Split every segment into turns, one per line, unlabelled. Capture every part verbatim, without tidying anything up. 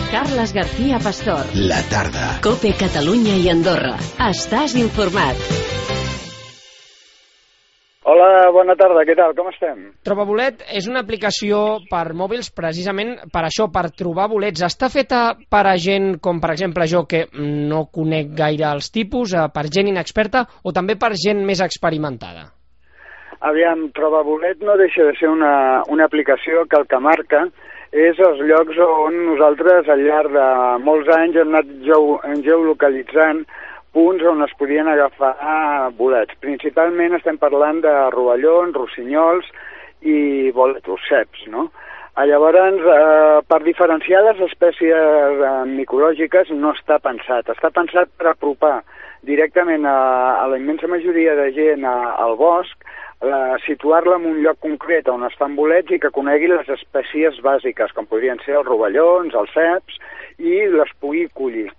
Carles García Pastor.
La tarda.
COPE Catalunya i Andorra. Estàs informat.
Hola, bona tarda, què tal? Com estem?
Trobabolet és una aplicació per mòbils precisament per això, per trobar bolets. Està feta per a gent com, per exemple, jo, que no conec gaire els tipus, per gent inexperta o també per gent més experimentada?
Aviam, Trobabolet no deixa de ser una, una aplicació que el que marca és els llocs on nosaltres al llarg de molts anys hem anat geo, geolocalitzant punts on es podien agafar bolets. Principalment estem parlant de rovellons, rossinyols i boletos, ceps, no? Llavors, eh, per diferenciar les espècies eh, micològiques no està pensat. Està pensat per apropar directament a, a la immensa majoria de gent a, al bosc, eh, situar-la en un lloc concret on es fan bolets i que conegui les espècies bàsiques, com podrien ser els rovellons, els ceps, i les pugui collir.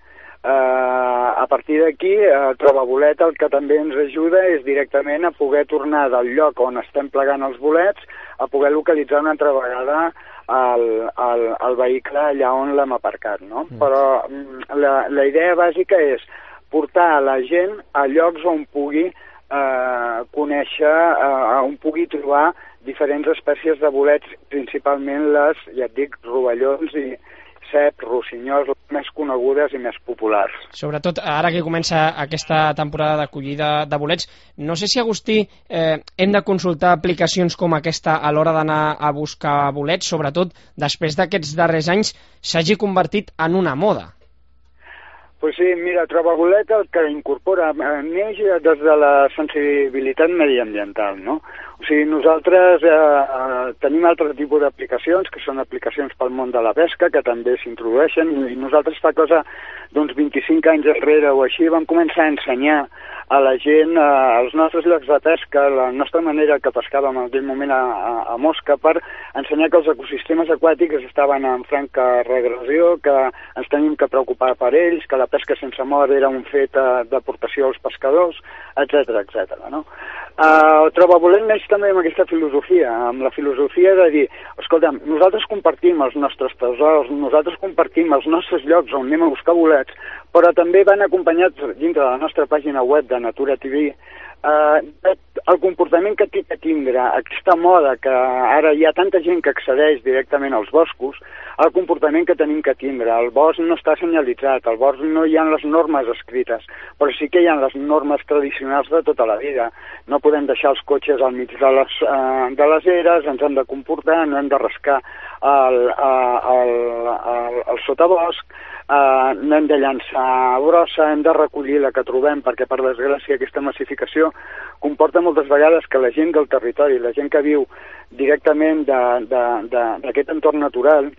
Uh, a partir d'aquí, uh, Trobabolet el que també ens ajuda és directament a poder tornar del lloc on estem plegant els bolets a poder localitzar una altra vegada el, el, el vehicle allà on l'hem aparcat, no? Mm. Però la, la idea bàsica és portar a la gent a llocs on pugui uh, conèixer, uh, on pugui trobar diferents espècies de bolets, principalment les, ja et dic, rovellons i ceps, rossinyols, més conegudes i més populars.
Sobretot ara que comença aquesta temporada d'acollida de bolets, no sé si, Agustí, eh, hem de consultar aplicacions com aquesta a l'hora d'anar a buscar bolets, sobretot després d'aquests darrers anys s'hagi convertit en una moda.
Pues sí, mira, Trobabolet el que incorpora neix des de la sensibilitat mediambiental, no? O sigui, nosaltres eh, tenim altre tipus d'aplicacions, que són aplicacions pel món de la pesca, que també s'introdueixen, i nosaltres fa cosa d'uns vint-i-cinc anys enrere o així vam començar a ensenyar a la gent eh, els nostres llocs de pesca, la nostra manera que pescàvem en aquell moment a, a, a mosca, per ensenyar que els ecosistemes aquàtics estaven en franca regressió, que ens tenim que preocupar per ells, que la pesca sense mort era un fet eh, d'aportació als pescadors, etcètera, etcètera, no? Uh, Trobabolet neix també amb aquesta filosofia, amb la filosofia de dir, escolta'm, nosaltres compartim els nostres tresors, nosaltres compartim els nostres llocs on anem a buscar bolets, però també van acompanyats dintre de la nostra pàgina web de Natura T V Uh, el comportament que té que tindre aquesta moda, que ara hi ha tanta gent que accedeix directament als boscos, el comportament que tenim que tindre. El bosc no està senyalitzat, al bosc no hi ha les normes escrites, però sí que hi ha les normes tradicionals de tota la vida. No podem deixar els cotxes al mig de les, uh, de les eres, ens hem de comportar, no hem de rascar el, el, el, el, el sotabosc, Uh, no hem de llançar brossa, hem de recollir la que trobem, perquè per desgràcia aquesta massificació comporta moltes vegades que la gent del territori, la gent que viu directament d'aquest entorn natural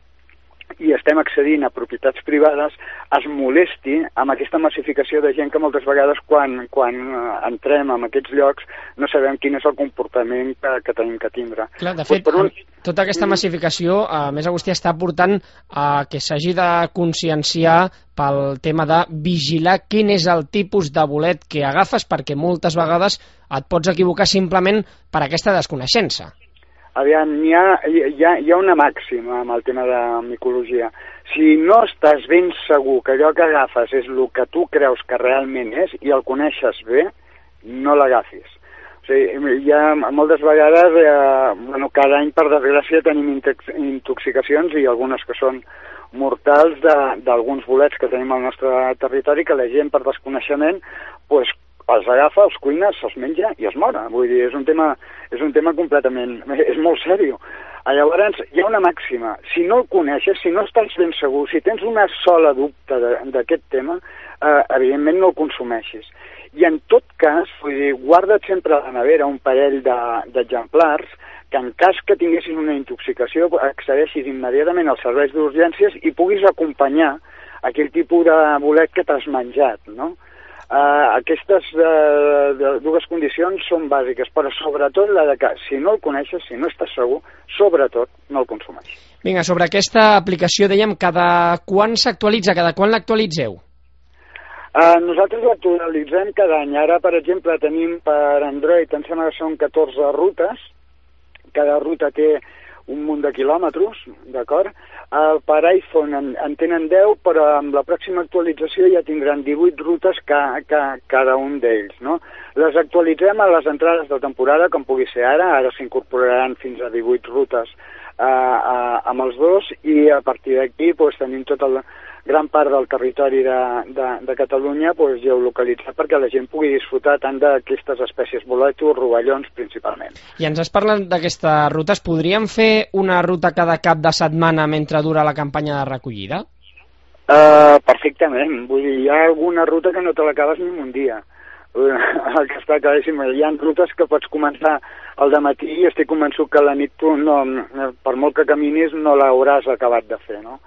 i estem accedint a propietats privades, es molesti amb aquesta massificació de gent que moltes vegades quan, quan entrem en aquests llocs no sabem quin és el comportament que, que tenim que tindre.
Clar, de fet, un... tota aquesta massificació, a més, Agustí, està portant a que s'hagi de conscienciar pel tema de vigilar quin és el tipus de bolet que agafes, perquè moltes vegades et pots equivocar simplement per aquesta desconeixença.
Aviam, hi ha, hi, ha, hi ha una màxima amb el tema de micologia. Si no estàs ben segur que allò que agafes és el que tu creus que realment és i el coneixes bé, no l'agafis. O sigui, hi ha moltes vegades, eh, bueno, cada any per desgràcia tenim intoxicacions i algunes que són mortals d'alguns bolets que tenim al nostre territori que la gent per desconeixement pues, els agafa, els cuina, se'ls menja i es mora. Vull dir, és un tema, és un tema completament... és molt sèrio. Llavors, hi ha una màxima. Si no el coneixes, si no estàs ben segur, si tens una sola dubte d'aquest tema, eh, evidentment no el consumeixis. I en tot cas, vull dir, guarda't sempre a la nevera un parell d'exemplars que en cas que tinguessis una intoxicació accedeixis immediatament als serveis d'urgències i puguis acompanyar aquell tipus de bolet que t'has menjat, no? Uh, aquestes uh, dues condicions són bàsiques, però sobretot la de que si no el coneixes, si no estàs segur, sobretot no el consumeixis.
Vinga, sobre aquesta aplicació dèiem, cada quan s'actualitza, cada quan l'actualitzeu?
Uh, nosaltres l'actualitzem cada any. Ara, per exemple, tenim per Android, em sembla que són catorze rutes, cada ruta té un munt de quilòmetres, d'acord? el, per iPhone en, en tenen deu, però amb la pròxima actualització ja tindran divuit rutes ca, ca, cada un d'ells, no? Les actualitzem a les entrades de temporada, com pugui ser ara, ara s'incorporaran fins a divuit rutes eh, eh, amb els dos, i a partir d'aquí pues, tenim tota la gran part del territori de, de, de Catalunya pues, geolocalitzat perquè la gent pugui disfrutar tant d'aquestes espècies bolètos, rovellons principalment.
I ens has parlat d'aquestes rutes. Podríem fer una ruta cada cap de setmana mentre dura la campanya de recollida?
Uh, perfectament. Vull dir, hi ha alguna ruta que no te l'acabes ni en un dia. El que està claríssim, hi ha rutes que pots començar al dematí i estic convençut que a la nit tu, no, per molt que caminis, no l'hauràs acabat de fer, no?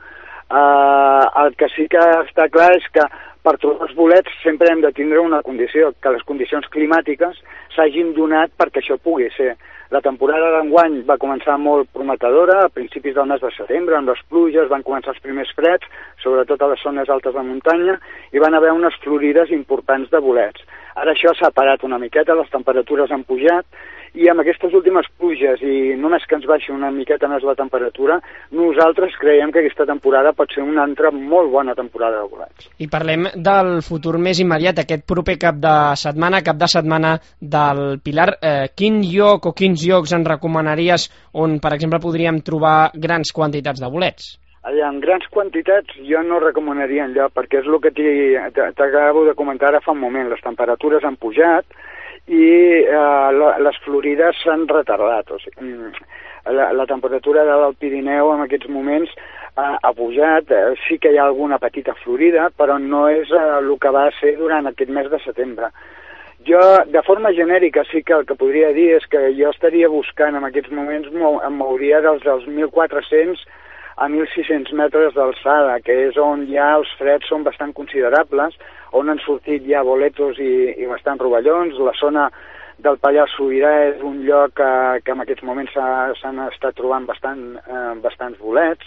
Uh, el que sí que està clar és que per trobar els bolets sempre hem de tindre una condició, que les condicions climàtiques s'hagin donat perquè això pugui ser. La temporada d'enguany va començar molt prometedora, a principis del mes de setembre, amb les pluges, van començar els primers freds, sobretot a les zones altes de muntanya, i van haver unes florides importants de bolets. Ara això s'ha parat una miqueta, les temperatures han pujat, i amb aquestes últimes pluges i només que ens baixi una miqueta més la temperatura, nosaltres creiem que aquesta temporada pot ser una altra molt bona temporada de bolets.
I parlem del futur més immediat, aquest proper cap de setmana, cap de setmana del Pilar. Eh, quin lloc o quins llocs ens recomanaries on, per exemple, podríem trobar grans quantitats de bolets?
Allà, en grans quantitats jo no recomanaria enlloc, perquè és el que t'acabo de comentar ara fa un moment. Les temperatures han pujat i eh, les florides s'han retardat. O sigui, la, la temperatura del Pirineu en aquests moments eh, ha pujat, eh, sí que hi ha alguna petita florida, però no és eh, el que va ser durant aquest mes de setembre. Jo, de forma genèrica, sí que el que podria dir és que jo estaria buscant en aquests moments, em mouria dels, dels mil quatre-cents a mil sis-cents metres d'alçada, que és on ja els freds són bastant considerables, on han sortit ja boletos i, i bastant rovellons. La zona del Pallars Sobirà és un lloc que, que en aquests moments s'han estat trobant bastant, eh, bastants bolets.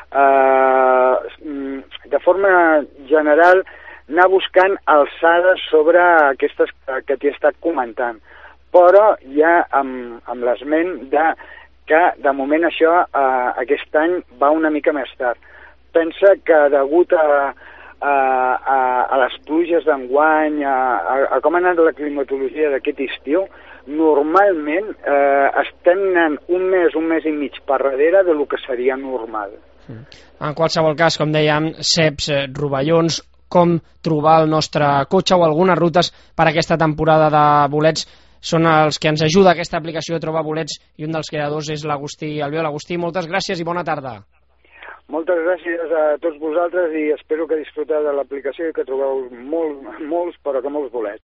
Eh, de forma general, anar buscant alçades sobre aquestes que, que t'hi he estat comentant, però ja amb, amb l'esment de que de moment això eh, aquest any va una mica més tard. Pensa que degut a, a, a, a les pluges d'enguany, a, a, a com ha anat la climatologia d'aquest estiu, normalment eh, estem anant un mes, un mes i mig per darrere de lo que seria normal.
En qualsevol cas, com dèiem, ceps, rovellons, com trobar el nostre cotxe o algunes rutes per a aquesta temporada de bolets són els que ens ajuda aquesta aplicació a trobar bolets, i un dels creadors és l'Agustí Albiol. Agustí, moltes gràcies i bona tarda.
Moltes gràcies a tots vosaltres i espero que disfruteu de l'aplicació i que trobeu molt, molts, però que molts bolets.